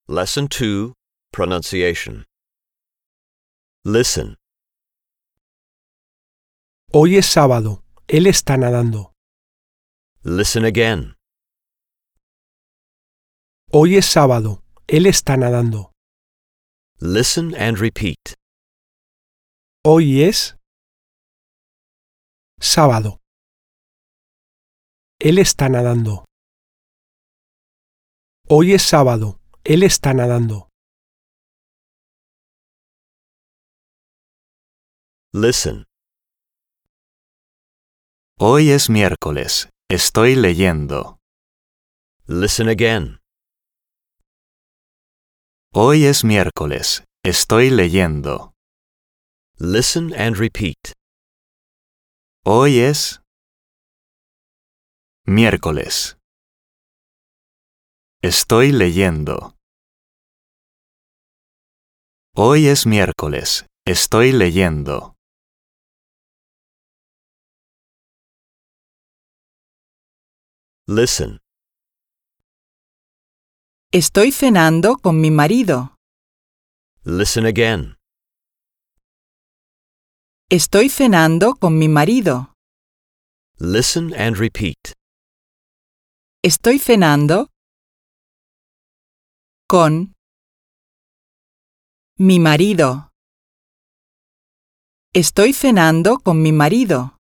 Lesson 2, Pronunciation. Listen. Hoy es sábado. Él está nadando. Listen again. Hoy es sábado. Él está nadando. Listen and repeat. Hoy es sábado. Él está nadando. Hoy es sábado. Él está nadando. Listen. Hoy es miércoles. Estoy leyendo. Listen again. Hoy es miércoles. Estoy leyendo. Listen and repeat. Hoy es miércoles. Estoy leyendo. Hoy es miércoles. Estoy leyendo. Listen. Estoy cenando con mi marido. Listen again. Estoy cenando con mi marido. Listen and repeat. Estoy cenando con mi marido. Estoy cenando con mi marido.